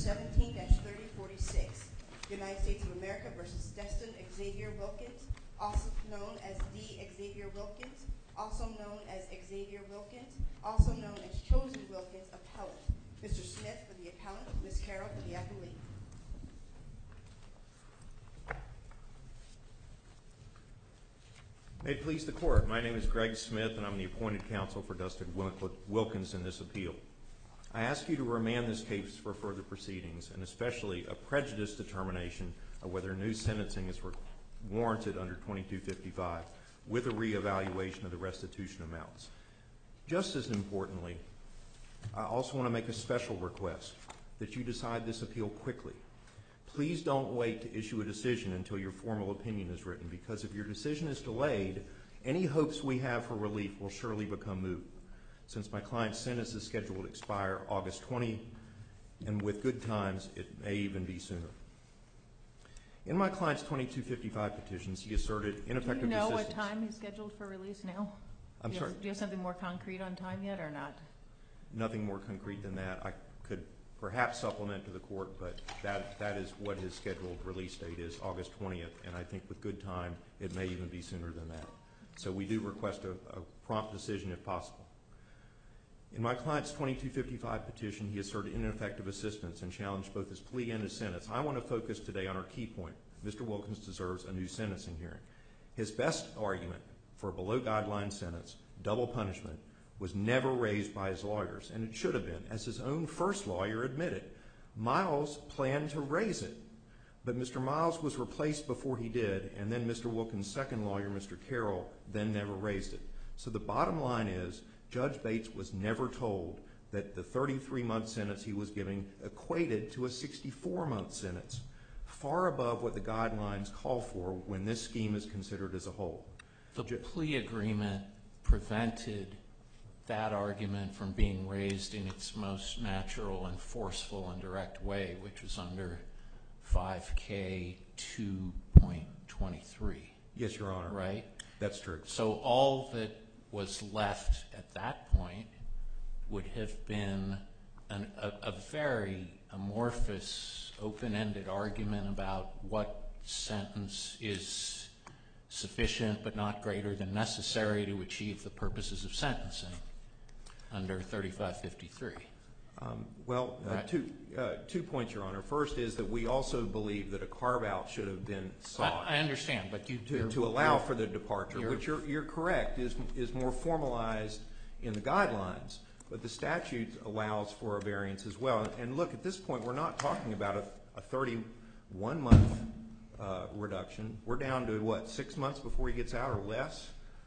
17-3046, United States of America versus Destin Xavier Wilkins, also known as D. Xavier Wilkins, also known as Xavier Wilkins, also known as Chosen Wilkins, appellant. Mr. Smith for the appellant, Ms. Carroll for the appellee. May it please the Court, my name is Greg Smith and I'm the appointed counsel for Destin Wilkins in this appeal. I ask you to remand this case for further proceedings and especially a prejudice determination of whether new sentencing is warranted under 2255 with a reevaluation of the restitution amounts. Just as importantly, I also want to make a special request that you decide this appeal quickly. Please don't wait to issue a decision until your formal opinion is written, because if your decision is delayed, any hopes we have for relief will surely become moot. Since my client's sentence is scheduled to expire August 20, and with good times, it may even be sooner. In my client's 2255 petitions, he asserted ineffective assistance. Do you know what time he's scheduled for release now? I'm sorry? Do you have something more concrete on time yet or not? Nothing more concrete than that. I could perhaps supplement to the Court, but that is what his scheduled release date is, August 20th, and I think with good time, it may even be sooner than that. So we do request a prompt decision if possible. In my client's 2255 petition, he asserted ineffective assistance and challenged both his plea and his sentence. I want to focus today on our key point. Mr. Wilkins deserves a new sentencing hearing. His best argument for a below-guideline sentence, double punishment, was never raised by his lawyers, and it should have been, as his own first lawyer admitted. Miles planned to raise it, but Mr. Miles was replaced before he did, and then Mr. Wilkins' second lawyer, Mr. Carroll, then never raised it. So the bottom line is, Judge Bates was never told that the 33-month sentence he was giving equated to a 64-month sentence, far above what the guidelines call for when this scheme is considered as a whole. The plea agreement prevented that argument from being raised in its most natural and forceful and direct way, which was under 5K 2.23. Yes, Your Honor. Right? That's true. So all that was left at that point would have been a very amorphous, open-ended argument about what sentence is sufficient but not greater than necessary to achieve the purposes of sentencing under 3553. Two points, Your Honor. First is that we also believe that a carve-out should have been sought. I understand, but to allow for the departure, which you're correct, is more formalized in the guidelines, but the statute allows for a variance as well. And look, at this point, we're not talking about a 31-month reduction. We're down to, what, 6 months before he gets out or less?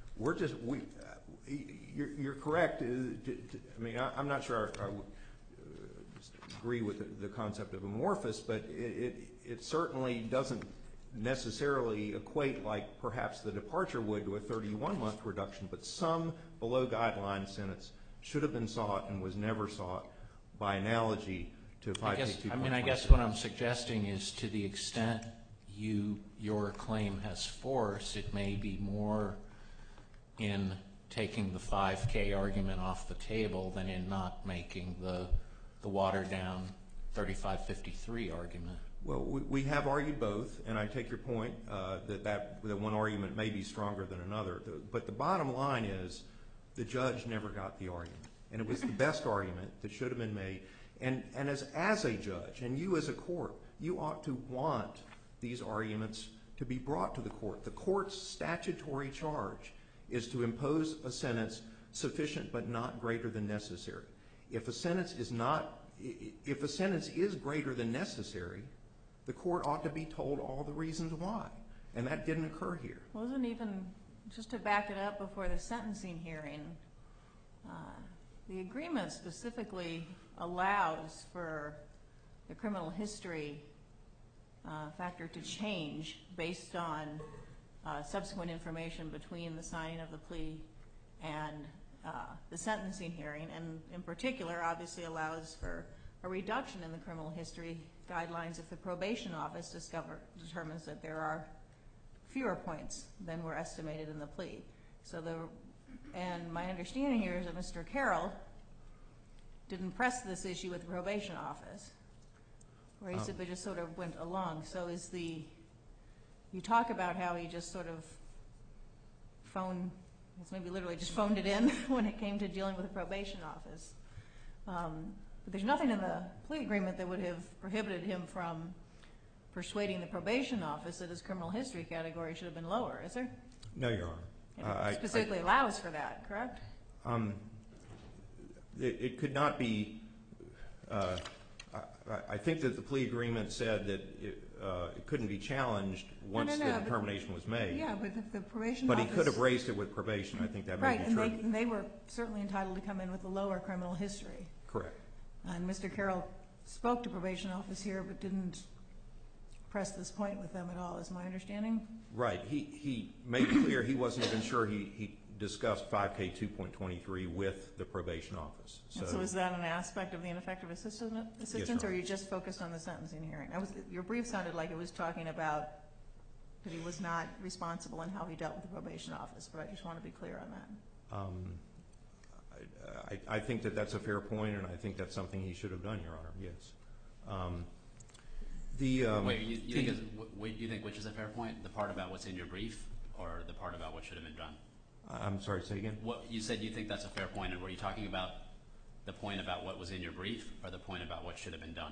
You're correct. I'm not sure I would agree with the concept of amorphous, but it certainly doesn't necessarily equate like perhaps the departure would to a 31-month reduction, but some below-guideline sentence should have been sought and was never sought by analogy to 5K 2.23. I guess what I'm suggesting is to the extent your claim has force, it may be more in taking the 5K argument off the table than in not making the watered-down 3553 argument. Well, we have argued both, and I take your point that one argument may be stronger than another. But the bottom line is the judge never got the argument, and it was the best argument that should have been made. And as a judge, and you as a court, you ought to want these arguments to be brought to the court. The court's statutory charge is to impose a sentence sufficient but not greater than necessary. If a sentence is greater than necessary, the court ought to be told all the reasons why, and that didn't occur here. Wasn't even, just to back it up before the sentencing hearing, the agreement specifically allows for the criminal history factor to change based on subsequent information between the signing of the plea and the sentencing hearing, and in particular obviously allows for a reduction in the criminal history guidelines if the probation office determines that there are fewer points than were estimated in the plea. And my understanding here is that Mr. Carroll didn't press this issue with the probation office. Or is it just sort of went along? So you talk about how he just sort of maybe literally just phoned it in when it came to dealing with the probation office. But there's nothing in the plea agreement that would have prohibited him from persuading the probation office that his criminal history category should have been lower, is there? No, Your Honor. It specifically allows for that, correct? It could not be. I think that the plea agreement said that it couldn't be challenged once the determination was made. Yeah, but if the probation But office... he could have raised it with probation. I think that may be true. Right, and they were certainly entitled to come in with a lower criminal history. Correct. And Mr. Carroll spoke to probation office here but didn't press this point with them at all, is my understanding? Right. He made it clear he wasn't even sure he discussed 5K 2.23 with the probation office. So is that an aspect of the ineffective assistance, Yes, Your or are Honor. you just focused on the sentencing hearing? Your brief sounded like it was talking about that he was not responsible in how he dealt with the probation office, but I just want to be clear on that. I think that that's a fair point, and I think that's something he should have done, Your Honor, yes. Wait, you think which is a fair point? The part about what's in your brief or the part about what should have been done? I'm sorry, say again? You said you think that's a fair point, and were you talking about the point about what was in your brief or the point about what should have been done?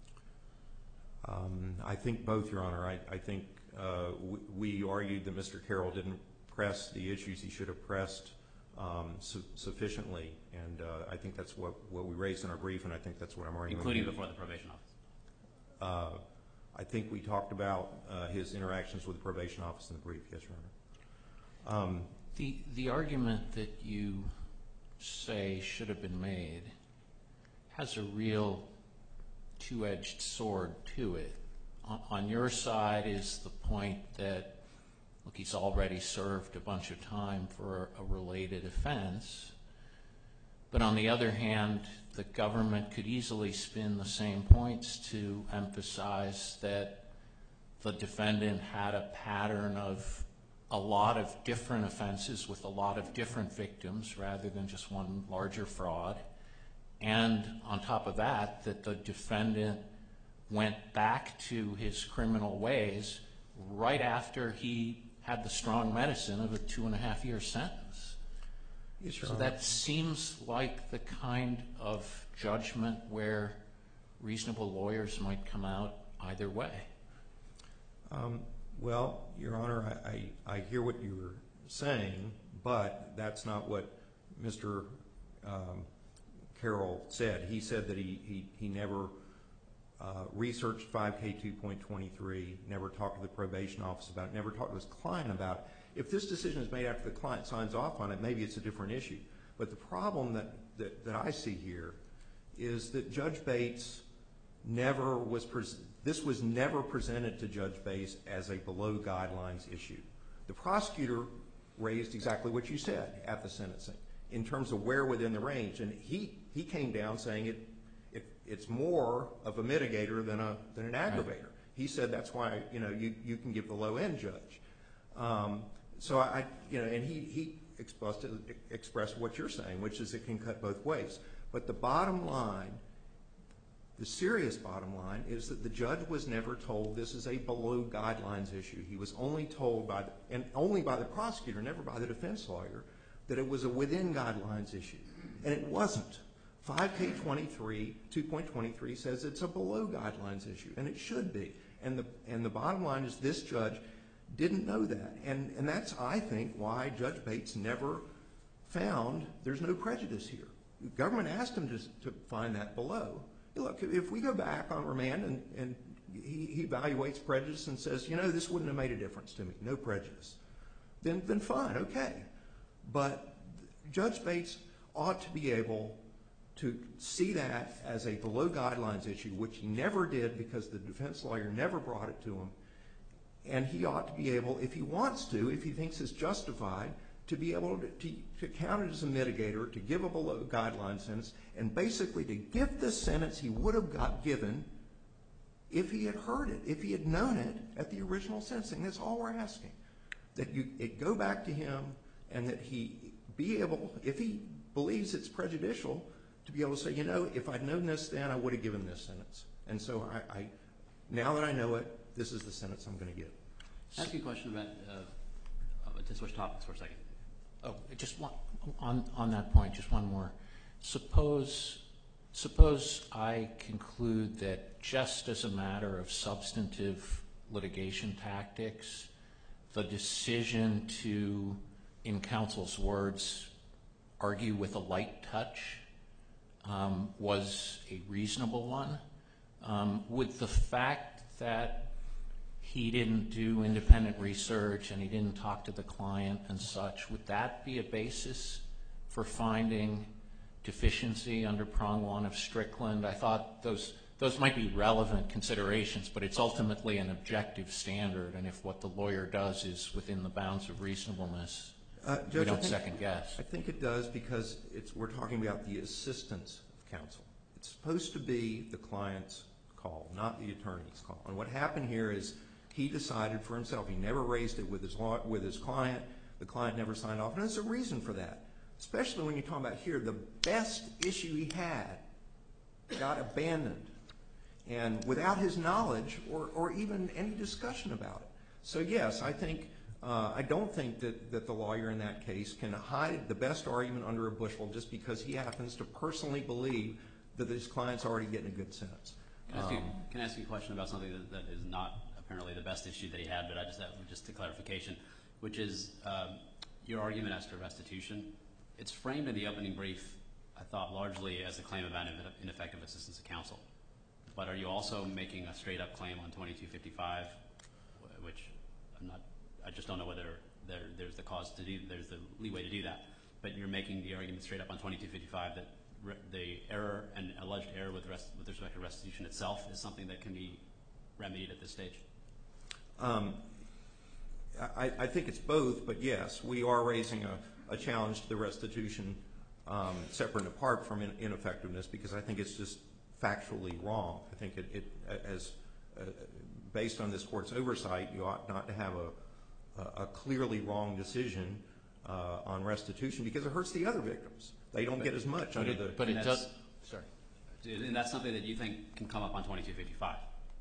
I think both, Your Honor. I think we argued that Mr. Carroll didn't press the issues he should have pressed sufficiently, and I think that's what we raised in our brief, and I think that's what I'm arguing. Including before the probation office? I think we talked about his interactions with the probation office in the brief, yes, Your Honor. The argument that you say should have been made has a real two-edged sword to it. On your side is the point that, look, he's already served a bunch of time for a related offense, but on the other hand, the government could easily spin the same points to emphasize that the defendant had a pattern of a lot of different offenses with a lot of different victims rather than just one larger fraud. And on top of that, that the defendant went back to his criminal ways right after he had the strong medicine of a 2.5-year sentence. Yes, Your So Honor. that seems like the kind of judgment where reasonable lawyers might come out either way. Well, Your Honor, I hear what you're saying, but that's not what Mr. Carroll said. He said that he never researched 5K 2.23, never talked to the probation office about it, never talked to his client about it. If this decision is made after the client signs off on it, maybe it's a different issue. But the problem that I see here is that Judge Bates this was never presented to Judge Bates as a below-guidelines issue. The prosecutor raised exactly what you said at the sentencing in terms of where within the range, and he came down saying it's more of a mitigator than an aggravator. Right. He said that's why you can give the low-end judge. So and he expressed what you're saying, which is it can cut both ways. But the bottom line, the serious bottom line, is that the judge was never told this is a below-guidelines issue. He was only told only by the prosecutor, never by the defense lawyer, that it was a within-guidelines issue. And it wasn't. 5K 2.23 says it's a below-guidelines issue, and it should be. And the bottom line is this judge didn't know that. And that's, I think, why Judge Bates never found there's no prejudice here. The government asked him to find that below. Look, if we go back on remand and he evaluates prejudice and says, this wouldn't have made a difference to me, no prejudice, then fine, okay. But Judge Bates ought to be able to see that as a below-guidelines issue, which he never did because the defense lawyer never brought it to him. And he ought to be able, if he wants to, if he thinks it's justified, to be able to count it as a mitigator, to give a below-guidelines sentence, and basically to give the sentence he would have got given if he had heard it, if he had known it at the original sentencing. That's all we're asking, that it go back to him and that he be able, if he believes it's prejudicial, to be able to say, if I'd known this then, I would have given this sentence. And so now that I know it, this is the sentence I'm going to give. Can I ask you a question about, to switch topics for a second? Oh, just one, on that point, just one more. Suppose I conclude that just as a matter of substantive litigation tactics, the decision to, in counsel's words, argue with a light touch was a reasonable one. Would the fact that he didn't do independent research and he didn't talk to the client and such, would that be a basis for finding deficiency under prong 1 of Strickland? I thought those might be relevant considerations, but it's ultimately an objective standard, and if what the lawyer does is within the bounds of reasonableness, we don't second guess. I think it does because we're talking about the assistance of counsel. It's supposed to be the client's call, not the attorney's call. And what happened here is he decided for himself. He never raised it with his client. The client never signed off. And there's a reason for that, especially when you're talking about here, the best issue he had got abandoned, and without his knowledge or even any discussion about it. So yes, I don't think that the lawyer in that case can hide the best argument under a bushel just because he happens to personally believe that his client's already getting a good sentence. Can I ask you a question about something that is not apparently the best issue that he had, but I just have just a clarification, which is your argument as to restitution. It's framed in the opening brief, I thought, largely as a claim about ineffective assistance of counsel. But are you also making a straight-up claim on 2255, which I just don't know whether there's the cause to do, there's the leeway to do that. But you're making the argument straight up on 2255 that the error and alleged error with respect to restitution itself is something that can be remedied at this stage? I think it's both, but yes, we are raising a challenge to the restitution separate and apart from ineffectiveness because I think it's just factually wrong. I think based on this court's oversight, you ought not to have a clearly wrong decision on restitution because it hurts the other victims. They don't get as much under the... But it does... Sorry. And that's something that you think can come up on 2255?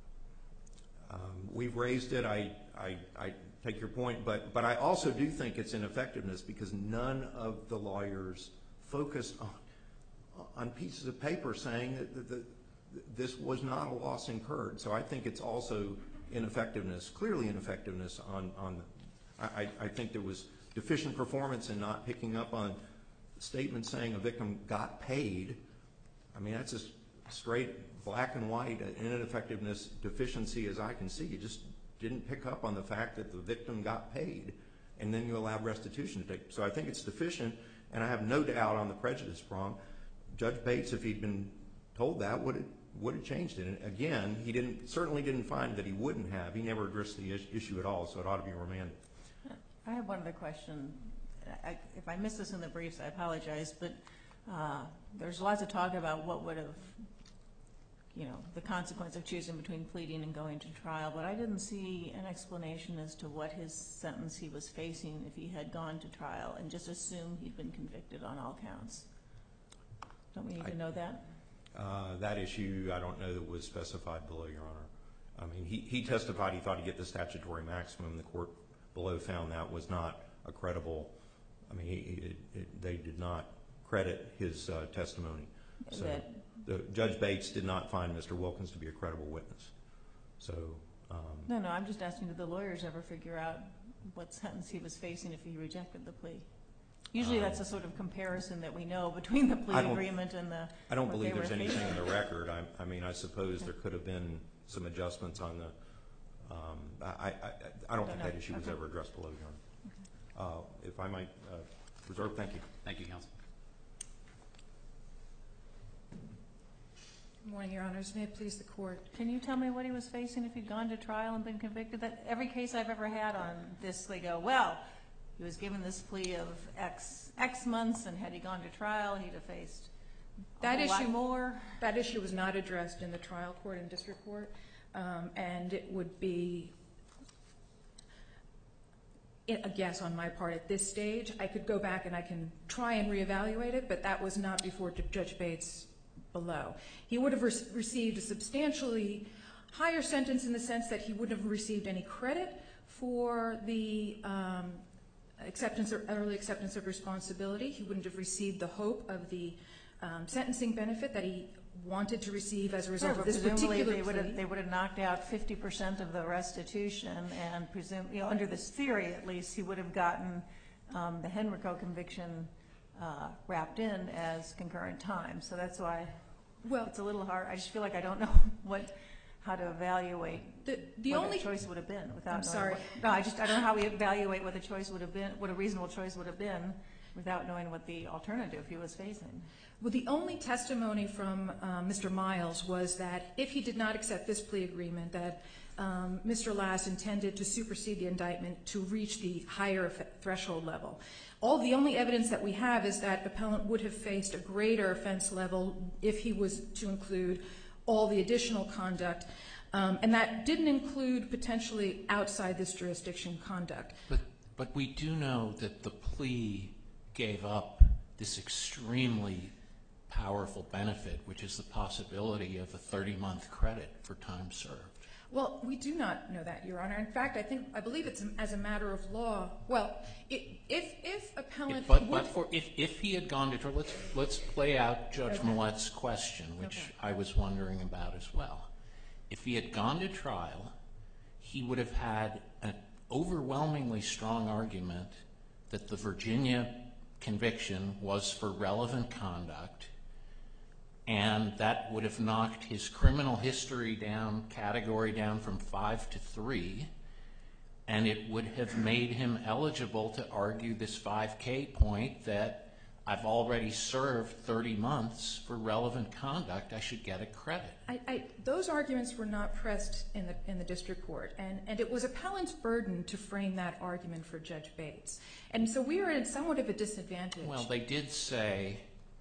We've raised it. I take your point, but I also do think it's ineffectiveness because none of the lawyers focused on pieces of paper saying that this was not a loss incurred. So I think it's also ineffectiveness, clearly ineffectiveness on I think there was deficient performance in not picking up on statements saying a victim got paid. I mean, that's as straight black and white ineffectiveness deficiency as I can see. You just didn't pick up on the fact that the victim got paid, and then you allowed restitution to take. So I think it's deficient, and I have no doubt on the prejudice prong. Judge Bates, if he'd been told that, would have changed it. And again, he certainly didn't find that he wouldn't have. He never addressed the issue at all, so it ought to be remanded. I have one other question. If I missed this in the briefs, I apologize, but there's lots of talk about what would have, the consequence of choosing between pleading and going to trial, but I didn't see an explanation as to what his sentence he was facing if he had gone to trial and just assumed he'd been convicted on all counts. Don't we need to know that? That issue, I don't know that was specified below, Your Honor. I mean, he testified he thought he'd get the statutory maximum. The court below found that was not a credible. I mean, they did not credit his testimony. So Judge Bates did not find Mr. Wilkins to be a credible witness. So No, I'm just asking, did the lawyers ever figure out what sentence he was facing if he rejected the plea? Usually that's a sort of comparison that we know between the plea agreement and the I don't believe there's anything in the record. I mean, I suppose there could have been some adjustments on the I don't think that issue was ever addressed below, Your Honor. If I might reserve, thank you. Thank you, counsel. Good morning, Your Honors. May it please the Court. Can you tell me what he was facing if he'd gone to trial and been convicted? That every case I've ever had on this, they go, well, he was given this plea of X months, and had he gone to trial, he'd have faced a whole lot more. That issue was not addressed in the trial court and district court, and it would be a guess on my part at this stage. I could go back and I can try and reevaluate it, but that was not before Judge Bates below. He would have received a substantially higher sentence in the sense that he wouldn't have received any credit for the early acceptance of responsibility. He wouldn't have received the hope of the sentencing benefit that he wanted to receive as a result of this particular plea. They would have knocked out 50% of the restitution, and under this theory at least, he would have gotten the Henrico conviction wrapped in as concurrent time. So that's why it's a little hard. I just feel like I don't know how to evaluate what the choice would have been without. I'm sorry. I don't know how we evaluate what the choice would have been, what a reasonable choice would have been, without knowing what the alternative he was facing. Well, the only testimony from Mr. Miles was that if he did not accept this plea agreement, that Mr. Lass intended to supersede the indictment to reach the higher threshold level. The only evidence that we have is that appellant would have faced a greater offense level if he was to include all the additional conduct, and that didn't include potentially outside this jurisdiction conduct. But we do know that the plea gave up this extremely powerful benefit, which is the possibility of a 30-month credit for time served. Well, we do not know that, Your Honor. In fact, I believe it's as a matter of law. Well, if appellant if he had gone to trial, let's play out Judge Millett's question, which I was wondering about as well. If he had gone to trial, he would have had an overwhelmingly strong argument that the Virginia conviction was for relevant conduct, and that would have knocked his criminal history category down from 5 to 3, and it would have made him eligible to argue this 5K point that I've already served 30 months for relevant conduct, I should get a credit. Those arguments were not pressed in the district court, and it was appellant's burden to frame that argument for Judge Bates. And so we are at somewhat of a disadvantage. Well, they did say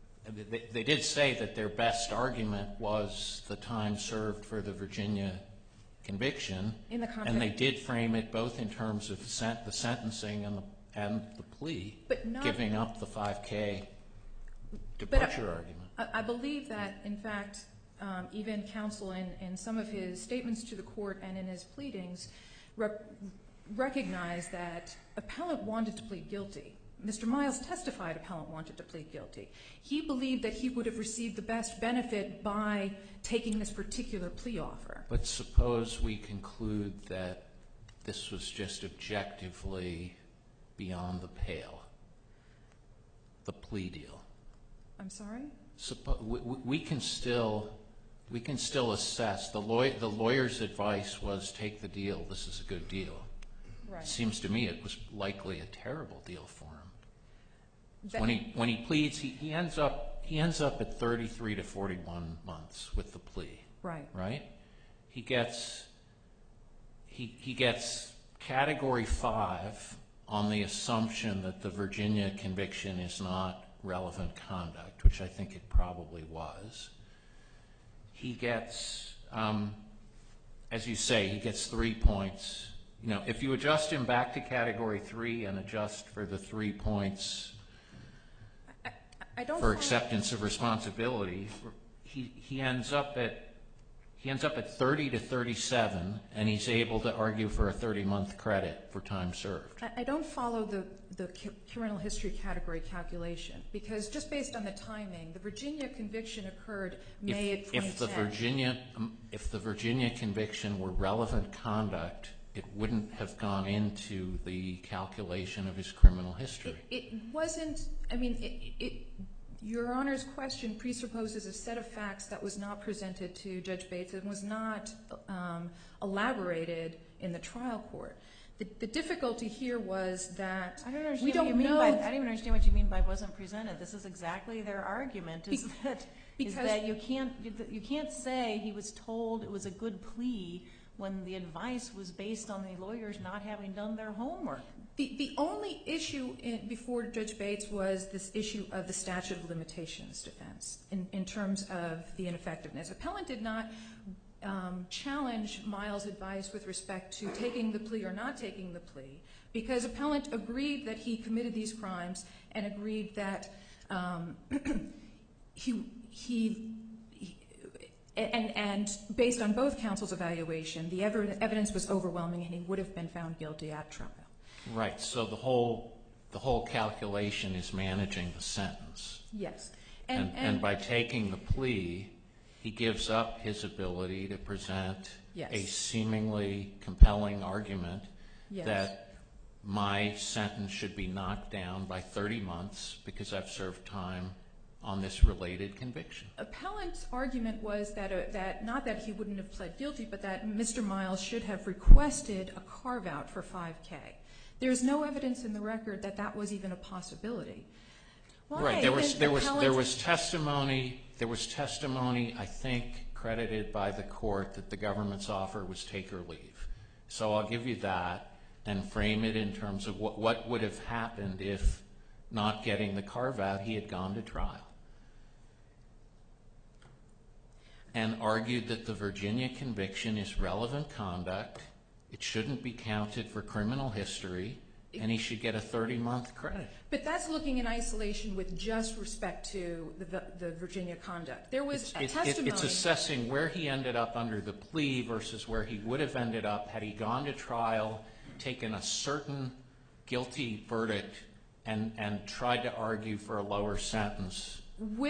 that their best argument was the time served for the Virginia conviction, and they did frame it both in terms of the sentencing and the plea, giving up the 5K departure argument. I believe that, in fact, even counsel in some of his statements to the court and in his pleadings recognized that appellant wanted to plead guilty. Mr. Miles testified appellant wanted to plead guilty. He believed that he would have received the best benefit by taking this particular plea offer. But suppose we conclude that this was just objectively beyond the pale, the plea deal. I'm sorry? We can still assess. The lawyer's advice was take the deal. This is a good deal. Right. It seems to me it was likely a terrible deal for him. When he pleads, he ends up at 33 to 41 months with the plea. Right. Right? He gets category 5 on the assumption that the Virginia conviction is not relevant conduct, which I think it probably was. He gets, as you say, he gets 3 points. You know, if you adjust him back to category 3 and adjust for the 3 points for acceptance of responsibility, he ends up at 30 to 37, and he's able to argue for a 30-month credit for time served. I don't follow the criminal history category calculation, because just based on the timing, the Virginia conviction occurred May of 2010. If the Virginia conviction were relevant conduct, it wouldn't have gone into the calculation of his criminal history. It wasn't. I mean, Your Honor's question presupposes a set of facts that was not presented to Judge Bates and was not elaborated in the trial court. The difficulty here was that we don't know. I don't even understand what you mean by wasn't presented. This is exactly their argument, is that you can't say he was told it was a good plea when the advice was based on the lawyers not having done their homework. The only issue before Judge Bates was this issue of the statute of limitations defense in terms of the ineffectiveness. Appellant did not challenge Miles' advice with respect to taking the plea or not taking the plea, because appellant agreed that he committed these crimes and agreed that And based on both counsel's evaluation, the evidence was overwhelming, and he would have been found guilty at trial. Right. So the whole calculation is managing the sentence. Yes. And by taking the plea, he gives up his ability to present a seemingly compelling argument that my sentence should be knocked down by 30 months because I've served time on this related conviction. Appellant's argument was that not that he wouldn't have pled guilty, but that Mr. Miles should have requested a carve-out for 5K. There's no evidence in the record that that was even a possibility. Right. There was testimony, I think, credited by the court that the government's offer was take or leave. So I'll give you that and frame it in terms of what would have happened if, not getting the carve-out, he had gone to trial. And argued that the Virginia conviction is relevant conduct, it shouldn't be counted for criminal history, and he should get a 30-month credit. But that's looking in isolation with just respect to the Virginia conduct. There was testimony. It's assessing where he ended up under the plea versus where he would have ended up had he gone to trial, taken a certain guilty verdict, and tried to argue for a lower sentence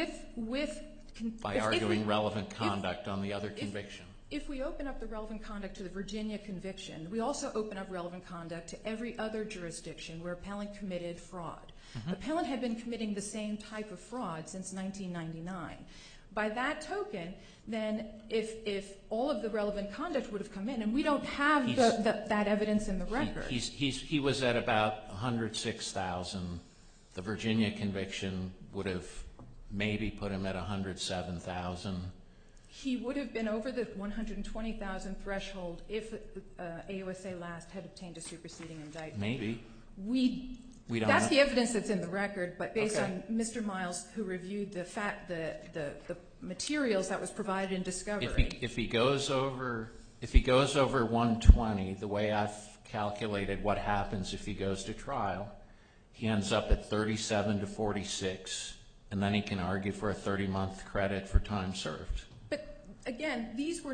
by arguing relevant conduct on the other conviction. If we open up the relevant conduct to the Virginia conviction, we also open up relevant conduct to every other jurisdiction where appellant committed fraud. Appellant had been committing the same type of fraud since 1999. By that token, then if all of the relevant conduct would have come in, and we don't have that evidence in the record. He was at about 106,000. The Virginia conviction would have maybe put him at 107,000. He would have been over the 120,000 threshold if AUSA last had obtained a superseding indictment. Maybe. We don't that's know. The evidence that's in the record, but based on Mr. Miles, who reviewed the materials that was provided in discovery. If he goes over 120, the way I've calculated what happens if he goes to trial, he ends up at 37 to 46, and then he can argue for a 30-month credit for time served. But again,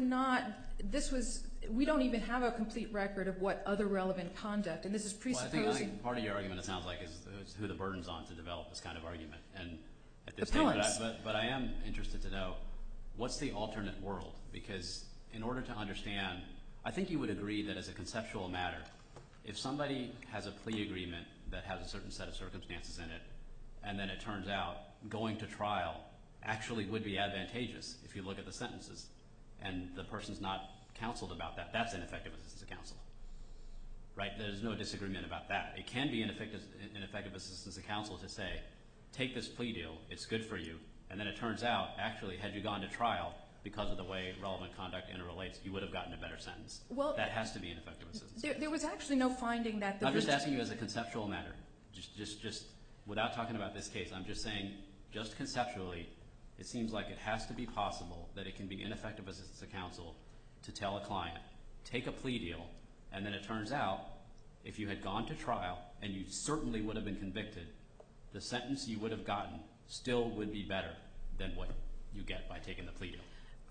we don't even have a complete record of what other relevant conduct, and this is presupposing. Well, I think part of your argument, it sounds like, is who the burden's on to develop this kind of argument. And at this Appellants. but I am interested to know, what's the alternate world? Because in order to understand, I think you would agree that as a conceptual matter, if somebody has a plea agreement that has a certain set of circumstances in it, and then it turns out going to trial actually would be advantageous if you look at the sentences, and the person's not counseled about that, that's ineffective assistance of counsel. Right? There's no disagreement about that. It can be ineffective assistance of counsel to say, take this plea deal, it's good for you, and then it turns out, actually, had you gone to trial, because of the way relevant conduct interrelates, you would have gotten a better sentence. Well, that has to be ineffective assistance. There was actually no finding that I'm just asking you as a conceptual matter, just without talking about this case, I'm just saying, just conceptually, it seems like it has to be possible that it can be ineffective assistance of counsel to tell a client, take a plea deal, and then it turns out, if you had gone to trial, and you certainly would have been convicted, the sentence you would have gotten still would be better than what you get by taking the plea deal.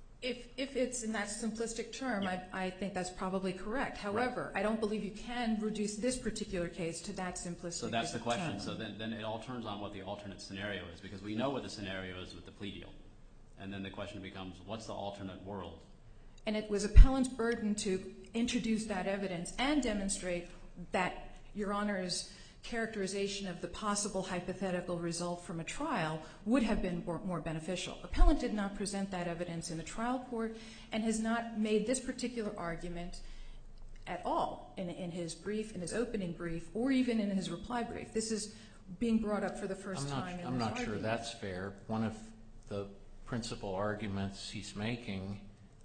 If it's in that simplistic term, I think that's probably correct. However, I don't believe you can reduce this particular case to that simplistic term. So that's the question. So then it all turns on what the alternate scenario is, because we know what the scenario is with the plea deal. And then the question becomes, what's the alternate world? And it was appellant's burden to introduce that evidence and demonstrate that Your Honor's characterization of the possible hypothetical result from a trial would have been more beneficial. Appellant did not present that evidence in the trial court and has not made this particular argument at all in his brief, in his opening brief, or even in his reply brief. This is being brought up for the first time in this argument. I'm not sure that's fair. One of the principal arguments he's making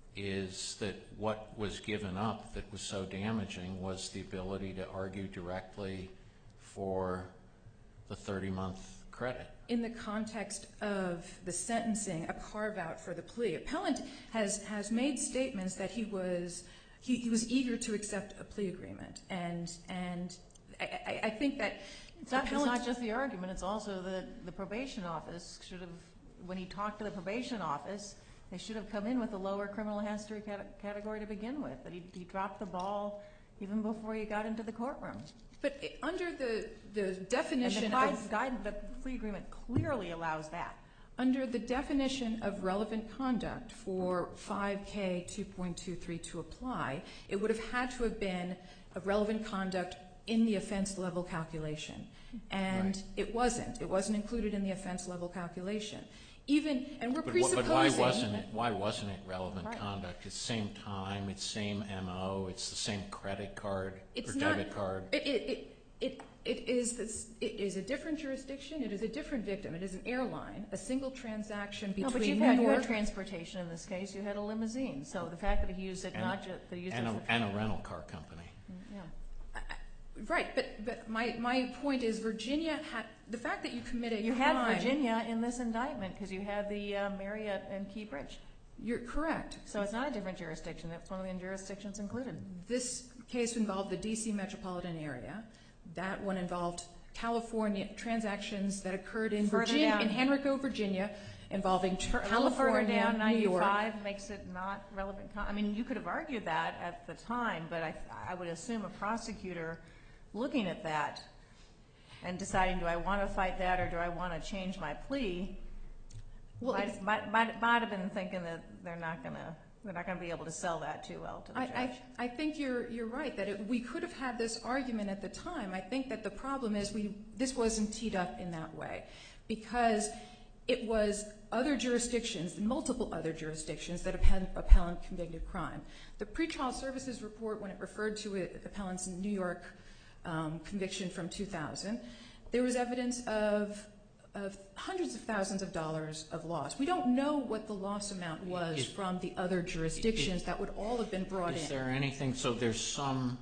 is that what was given up that was so damaging was the ability to argue directly for the 30-month credit. In the context of the sentencing, a carve-out for the plea, appellant has made statements that he was eager to accept a plea agreement, and I think that it's not just the argument. It's also the probation office should have, when he talked to the probation office, They should have come in with a lower criminal history category to begin with, that he dropped the ball even before he got into the courtroom. But under the definition and the plea agreement clearly allows that. Under the definition of relevant conduct for 5K 2.23 to apply, it would have had to have been a relevant conduct in the offense level calculation. And Right. it wasn't. It wasn't included in the offense level calculation. And we're But presupposing. why wasn't it relevant Right. conduct? It's same time, it's same MO, it's the same credit card It's or not- debit card. It is a different jurisdiction. It is a different victim. It is an airline, a single transaction No, between but you New had York. transportation in this case. You had a limousine. So the fact that he used it, And- not just that he used it for, And a rental car company. yeah. Right, but my point is Virginia had the fact that you commit a You crime. had Virginia in this indictment because you had the Marriott and Key Bridge. You're correct. So it's not a different jurisdiction. It's one of the jurisdictions included. This case involved the D.C. metropolitan area. That one involved California transactions that occurred in Further Virginia, down. in Henrico, Virginia, involving A little further California, down, New York. 95 makes it not relevant. I mean, you could have argued that at the time, but I would assume a prosecutor looking at that and deciding, do I want to fight that or do I want to change my plea, Well, might have been thinking that they're not going to be able to sell that too well to the judge. I think you're right that we could have had this argument at the time. I think that the problem is this wasn't teed up in that way because it was other jurisdictions, multiple other jurisdictions that appellant convicted crime. The pretrial services report, when it referred to appellant's New York conviction from 2000, there was evidence of hundreds of thousands of dollars of loss. We don't know what the loss amount was from the other jurisdictions that would all have been brought in. Is there anything, so there's some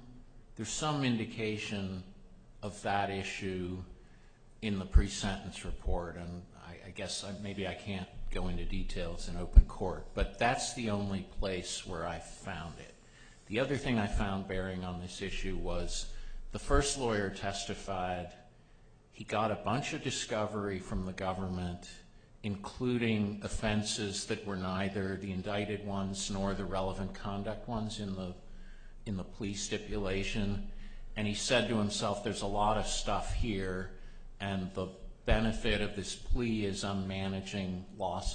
indication of that issue in the pre-sentence report, and I guess maybe I can't go into details in open court, but that's the only place where I found it. The other thing I found bearing on this issue was the first lawyer testified he got a bunch of discovery from the government, including offenses that were neither the indicted ones nor the relevant conduct ones in the plea stipulation. And he said to himself, there's a lot of stuff here, and the benefit of this plea is I'm managing loss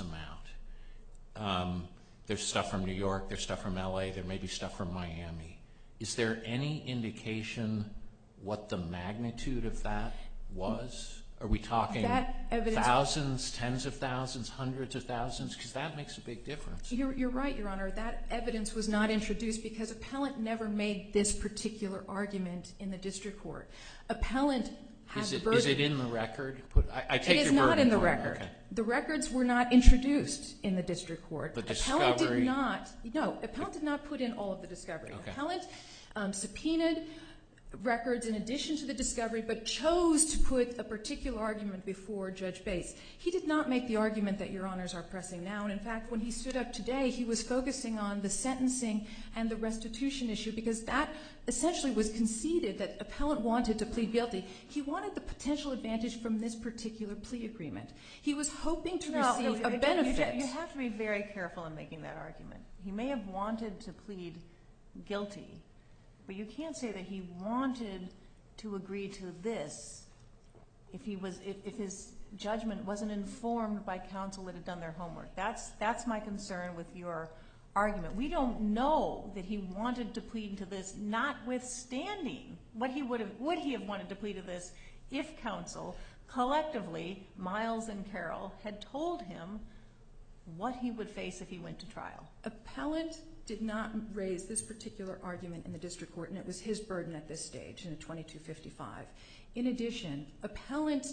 amount. There's stuff from New York, there's stuff from LA, there may be stuff from Miami. Is there any indication what the magnitude of that was? Are we talking thousands, tens of thousands, hundreds of thousands? Because that makes a big difference. You're right, Your Honor. That evidence was not introduced because appellant never made this particular argument in the district court. Appellant has the burden. Is it in the record? I take It is your not burden in the point. record. Okay. The records were not introduced in the district court. The Appellant discovery. Appellant did not put in all of the discovery. Okay. Appellant subpoenaed records in addition to the discovery, but chose to put a particular argument before Judge Bates. He did not make the argument that Your Honors are pressing now, and in fact, when he stood up today, he was focusing on the sentencing and the restitution issue because that essentially was conceded that appellant wanted to plead guilty. He wanted the potential advantage from this particular plea agreement. He was hoping to receive a benefit. You have to be very careful in making that argument. He may have wanted to plead guilty, but you can't say that he wanted to agree to this if his judgment wasn't informed by counsel that had done their homework. That's my concern with your argument. We don't know that he wanted to plead to this, notwithstanding what he would he have wanted to plead to this if counsel collectively, Miles and Carroll, had told him what he would face if he went to trial. Appellant did not raise this particular argument in the district court, and it was his burden at this stage in the 2255. In addition, appellant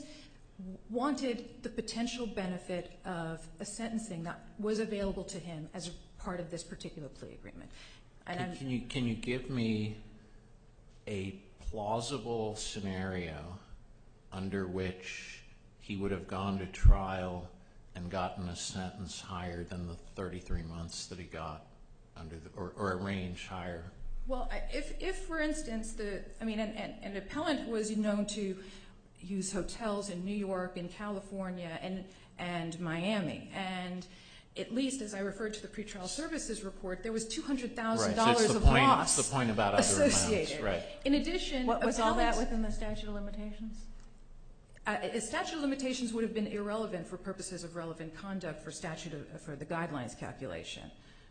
wanted the potential benefit of a sentencing that was available to him as part of this particular plea agreement. And Can you give me a plausible scenario under which he would have gone to trial and gotten a sentence higher than the 33 months that he got or a range higher? Well, if for instance, an appellant was known to use hotels in New York and California and Miami, and at least as I referred to the pretrial services report, there was $200,000 Right, so it's of the point, loss it's the point about other associated. amounts, right. In addition, What was all that appellants- within the statute of limitations? A statute of limitations would have been irrelevant for purposes of relevant conduct for for the guidelines calculation.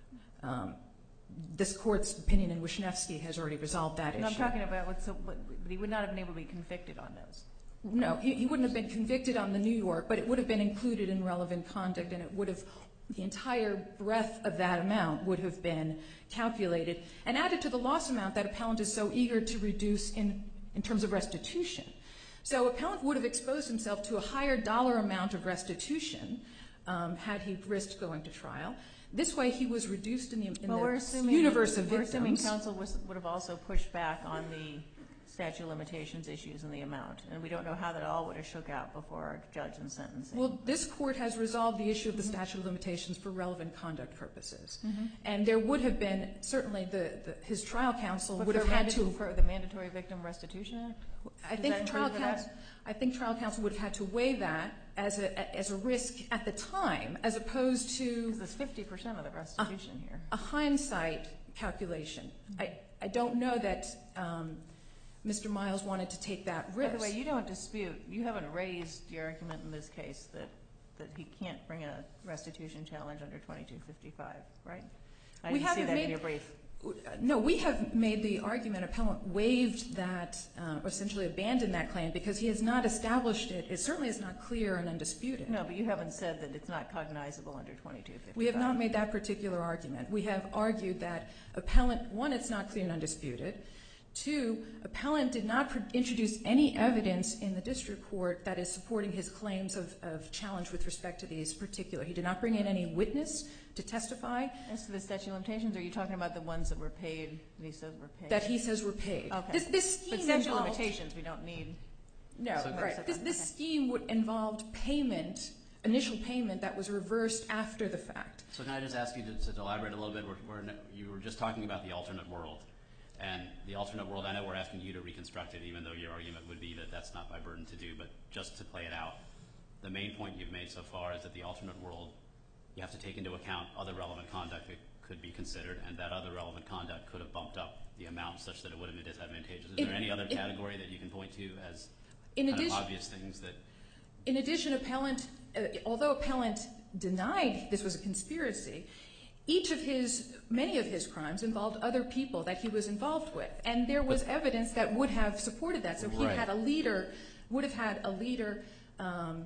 This court's opinion in Wisniewski has already resolved that issue. No, I'm talking about but he would not have been able to be convicted on those. No, he wouldn't have been convicted on the New York, but it would have been included in relevant conduct, and it would have, the entire breadth of that amount would have been calculated and added to the loss amount that appellant is so eager to reduce in terms of restitution. So appellant would have exposed himself to a higher dollar amount of restitution had he risked going to trial. This way he was reduced in the universe of victims. We're assuming counsel would have also pushed back on the statute of limitations issues and the amount, and we don't know how that all would have shook out before a judge in sentencing. Well, this court has resolved the issue of the statute of limitations for relevant conduct purposes. And there would have been, certainly his trial counsel would have had to... For the Mandatory Victim Restitution Act? I think trial counsel would have had to weigh that as a risk at the time, as opposed to... Because it's 50% of the restitution here. A hindsight calculation. I don't know that Mr. Miles wanted to take that risk. By the way, you don't dispute, you haven't raised your argument in this case that he can't bring a restitution challenge under 2255, right? I didn't see that in your brief. No, we have made the argument appellant waived that, or essentially abandoned that claim because he has not established it. It certainly is not clear and undisputed. No, but you haven't said that it's not cognizable under 2255. We have not made that particular argument. We have argued that appellant, one, it's not clear and undisputed. Two, appellant did not introduce any evidence in the district court that is supporting his claims of challenge with respect to these particular. He did not bring in any witness to testify. As to the statute of limitations, are you talking about the ones that were paid, that he says were paid? That he says were paid. Okay. This scheme but statute of involved, limitations, we don't need. No, So right. This scheme would involve payment, initial payment that was reversed after the fact. So can I just ask you to elaborate a little bit? You were just talking about the alternate world. And the alternate world, I know we're asking you to reconstruct it, even though your argument would be that that's not my burden to do, but just to play it out, the main point you've made so far is that the alternate world, you have to take into account other relevant conduct that could be considered, and that other relevant conduct could have bumped up the amount such that it would have been disadvantageous. Is there any other category that you can point to as obvious things that... In addition, appellant, although appellant denied this was a conspiracy, many of his crimes involved other people that he was involved with, and there was evidence that would have supported that. So he had a leader, would have had a leader, an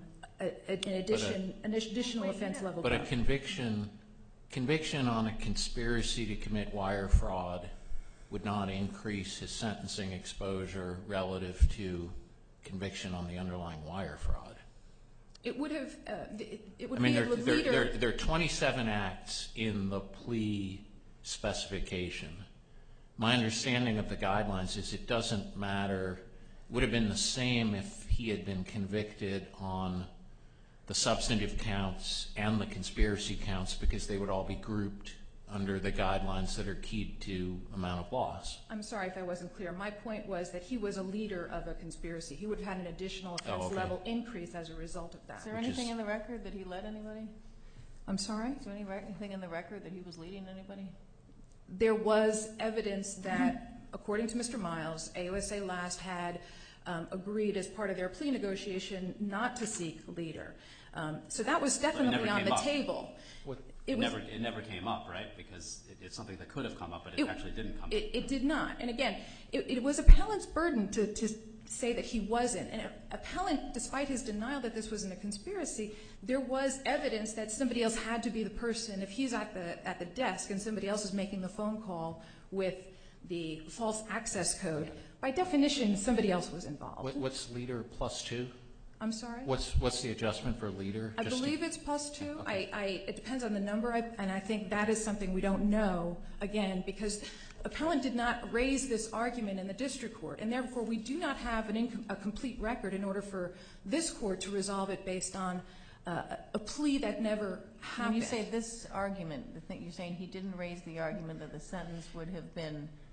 additional offense level. But a conviction on a conspiracy to commit wire fraud would not increase his sentencing exposure relative to conviction on the underlying wire fraud. It would have. It would I mean, be a leader. there are 27 acts in the plea specification. My understanding of the guidelines is it doesn't matter. It would have been the same if he had been convicted on the substantive counts and the conspiracy counts because they would all be grouped under the guidelines that are keyed to amount of loss. I'm sorry if I wasn't clear. My point was that he was a leader of a conspiracy. He would have had an additional offense level increase as a result of that. Is there anything in the record that he led anybody? I'm sorry? Is there anything in the record that he was leading anybody? There was evidence that, according to Mr. Miles, AUSA Last had agreed as part of their plea negotiation not to seek a leader. So that was definitely on the table. It never came up, right? Because it's something that could have come up, but it actually didn't come up. It did not. And again, it was appellant's burden to say that he wasn't. And appellant, despite his denial that this wasn't a conspiracy, there was evidence that somebody else had to be the person. If he's at the desk and somebody else is making the phone call with the false access code, by definition, somebody else was involved. What's leader plus 2? I'm sorry? What's the adjustment for leader? I believe it's plus 2. Okay. It depends on the number, and I think that is something we don't know, again, because appellant did not raise this argument in the district court, and therefore we do not have a complete record in order for this court to resolve it based on a plea that never happened. When you say this argument, you're saying he didn't raise the argument that the sentence would have been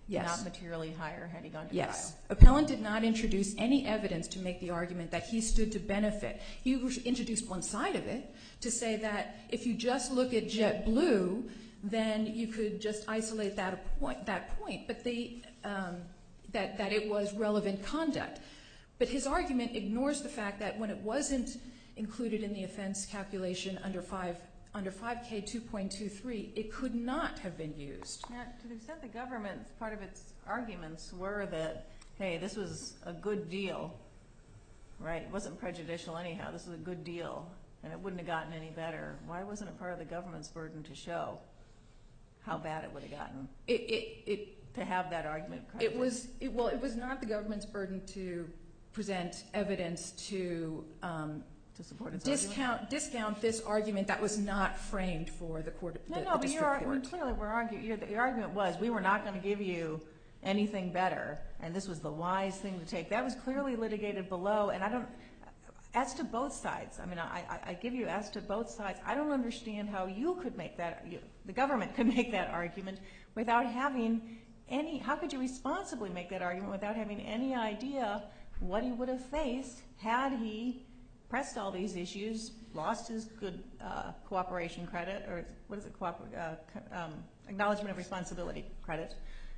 Yes. not materially higher had he gone to Yes. trial. Appellant did not introduce any evidence to make the argument that he stood to benefit. He introduced one side of it to say that if you just look at JetBlue, then you could just isolate that point, but that it was relevant conduct. But his argument ignores the fact that when it wasn't included in the offense calculation under 5K 2.23, it could not have been used. Now, to the extent the government, part of its arguments were that, hey, this was a good deal, right? It wasn't prejudicial anyhow. This was a good deal, and it wouldn't have gotten any better. Why wasn't it part of the government's burden to show how bad it would have gotten? To have that argument credited? It was not the government's burden to present evidence to support its argument? discount this argument that was not framed for the court. No, but clearly we're arguing. Your argument was we were not going to give you anything better, and this was the wise thing to take. That was clearly litigated below, and I don't. As to both sides, I mean, I give you as to both sides. I don't understand how you could make that. The government could make that argument without having any. How could you responsibly make that argument without having any idea what he would have faced had he pressed all these issues, lost his good cooperation credit, or what is it, acknowledgement of responsibility credit?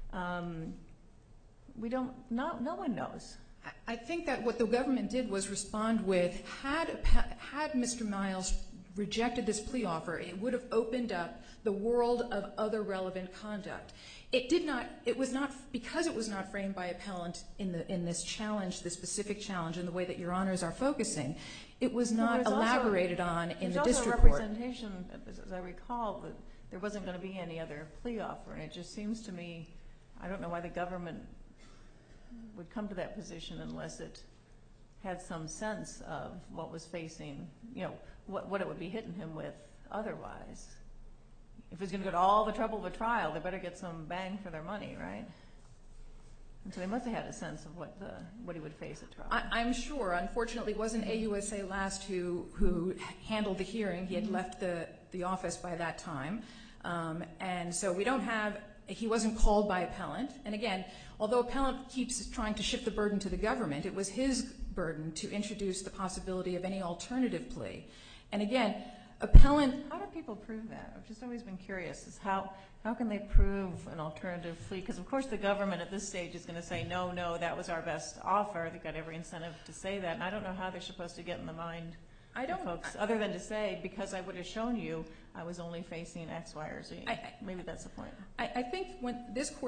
We don't. No one knows. I think that what the government did was respond with, had Mr. Miles rejected this plea offer, it would have opened up the world of other relevant conduct. It did not. It was not because it was not framed by appellant in this challenge, this specific challenge, in the way that Your Honors are focusing. It was not elaborated on in the district court. There's also representation, as I recall, that there wasn't going to be any other plea offer, and it just seems to me, I don't know why the government would come to that position unless it had some sense of what was facing, what it would be hitting him with otherwise. If it's going to go to all the trouble of a trial, they better get some bang for their money, right? And so they must have had a sense of what he would face at trial. I'm sure. Unfortunately, it wasn't AUSA Last who handled the hearing. He had left the office by that time. And so we don't have, he wasn't called by appellant. And again, although appellant keeps trying to shift the burden to the government, it was his burden to introduce the possibility of any alternative plea. And again, appellant... How do people prove that? I've just always been curious, is how can they prove an alternative plea? Because of course the government at this stage is going to say, no, that was our best offer. They've got every incentive to say that. And I don't know how they're supposed to get in the mind of folks, other than to say, because I would have shown you I was only facing X, Y, or Z. Maybe that's the point. I think when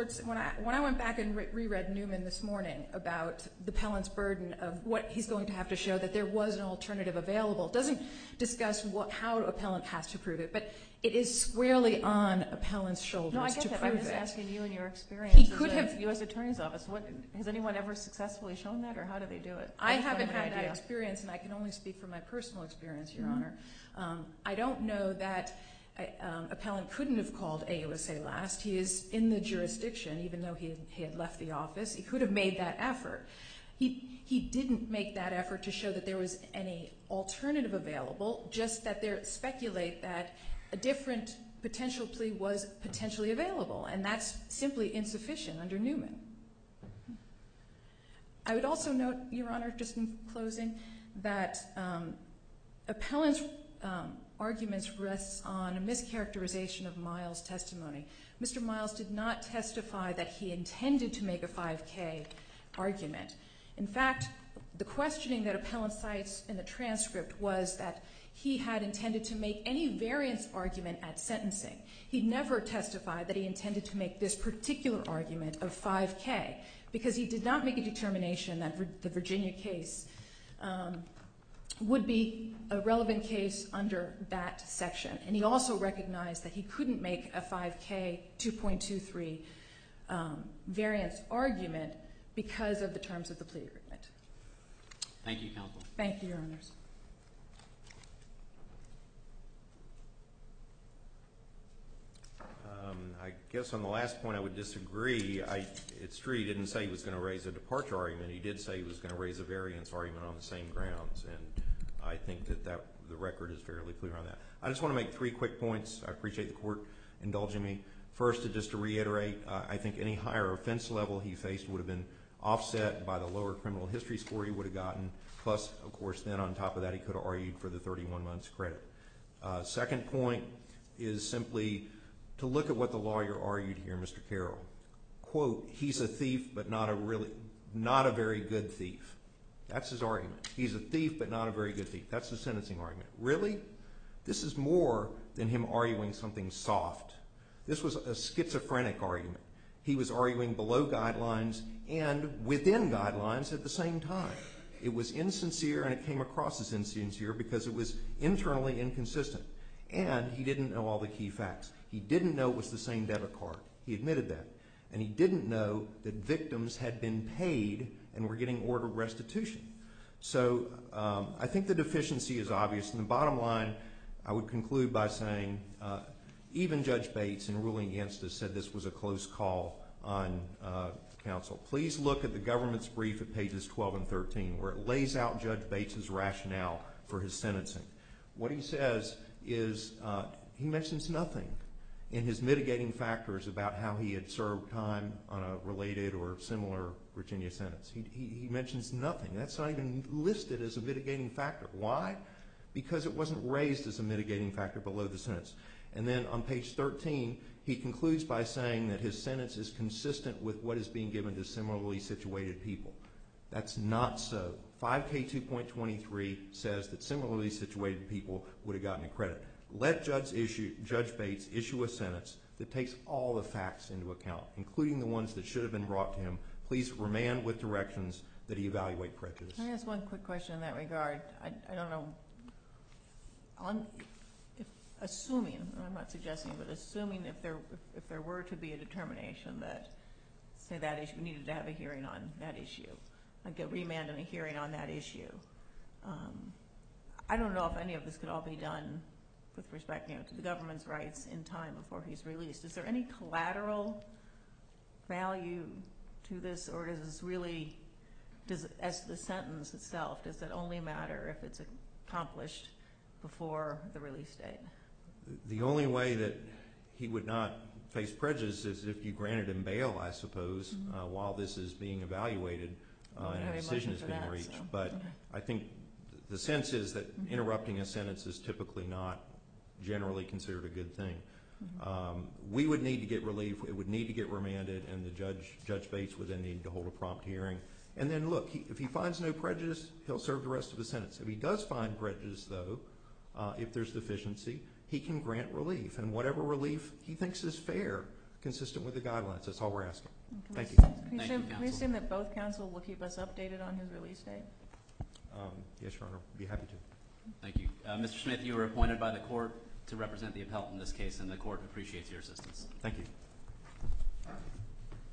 I went back and reread Newman this morning about the appellant's burden of what he's going to have to show that there was an alternative available, it doesn't discuss how appellant has to prove it, but it is squarely on appellant's shoulders to prove it. No, I get that. I'm just asking you in your experience as a U.S. Attorney's Office. Has anyone ever successfully shown that, or how do they do it? I haven't had that experience, and I can only speak from my personal experience, Your Honor. I don't know that appellant couldn't have called AUSA Last. He is in the jurisdiction, even though he had left the office. He could have made that effort. He didn't make that effort to show that there was any alternative available, just that they speculate that a different potential plea was potentially available, and that's simply insufficient under Newman. I would also note, Your Honor, just in closing, that appellant's arguments rests on a mischaracterization of Miles' testimony. Mr. Miles did not testify that he intended to make a 5K argument. In fact, the questioning that appellant cites in the transcript was that he had intended to make any variance argument at sentencing. He never testified that he intended to make this particular argument of 5K because he did not make a determination that the Virginia case would be a relevant case under that section. And he also recognized that he couldn't make a 5K 2.23 variance argument because of the terms of the plea agreement. Thank you, counsel. Thank you, Your Honors. I guess on the last point I would disagree. It's true he didn't say he was going to raise a departure argument. He did say he was going to raise a variance argument on the same grounds, and I think that the record is fairly clear on that. I just want to make 3 quick points. I appreciate the court indulging me. First, just to reiterate, I think any higher offense level he faced would have been offset by the lower criminal history score he would have gotten. Plus, of course, then on top of that, he could have argued for the 31 months credit. Second point is simply to look at what the lawyer argued here, Mr. Carroll. Quote, he's a thief, but not a very good thief. That's his argument. He's a thief, but not a very good thief. That's the sentencing argument. Really? This is more than him arguing something soft. This was a schizophrenic argument. He was arguing below guidelines and within guidelines at the same time. It was insincere, and it came across as insincere because it was internally inconsistent. And he didn't know all the key facts. He didn't know it was the same debit card. He admitted that. And he didn't know that victims had been paid and were getting ordered restitution. So I think the deficiency is obvious. And the bottom line, I would conclude by saying even Judge Bates, in ruling against us, said this was a close call on counsel. Please look at the government's brief at pages 12 and 13, where it lays out Judge Bates' rationale for his sentencing. What he says is he mentions nothing in his mitigating factors about how he had served time on a related or similar Virginia sentence. He mentions nothing. That's not even listed as a mitigating factor. Why? Because it wasn't raised as a mitigating factor below the sentence. And then on page 13, he concludes by saying that his sentence is consistent with what is being given to similarly situated people. That's not so. 5K2.23 says that similarly situated people would have gotten a credit. Let Judge Bates issue a sentence that takes all the facts into account, including the ones that should have been brought to him. Please remand with directions that he evaluate prejudice. Can I ask one quick question in that regard? I don't know. Assuming, I'm not suggesting, but assuming if there were to be a determination that, say, that issue, we needed to have a hearing on that issue, like a remand and a hearing on that issue, I don't know if any of this could all be done with respect to the government's rights in time before he's released. Is there any collateral value to this, or does this really, as the sentence itself, does it only matter if it's accomplished before the release date? The only way that he would not face prejudice is if you granted him bail, I suppose, while this is being evaluated and a decision is being reached. But I think the sense is that interrupting a sentence is typically not generally considered a good thing. We would need to get relief. It would need to get remanded, and Judge Bates would then need to hold a prompt hearing. And then, look, if he finds no prejudice, he'll serve the rest of the sentence. If he does find prejudice, though, if there's deficiency, he can grant relief. And whatever relief he thinks is fair, consistent with the guidelines, that's all we're asking. Thank you. Can we assume that both counsel will keep us updated on his release date? Yes, Your Honor. I'd be happy to. Thank you. Mr. Smith, you were appointed by the court to represent the appellant in this case, and the court appreciates your assistance. Thank you.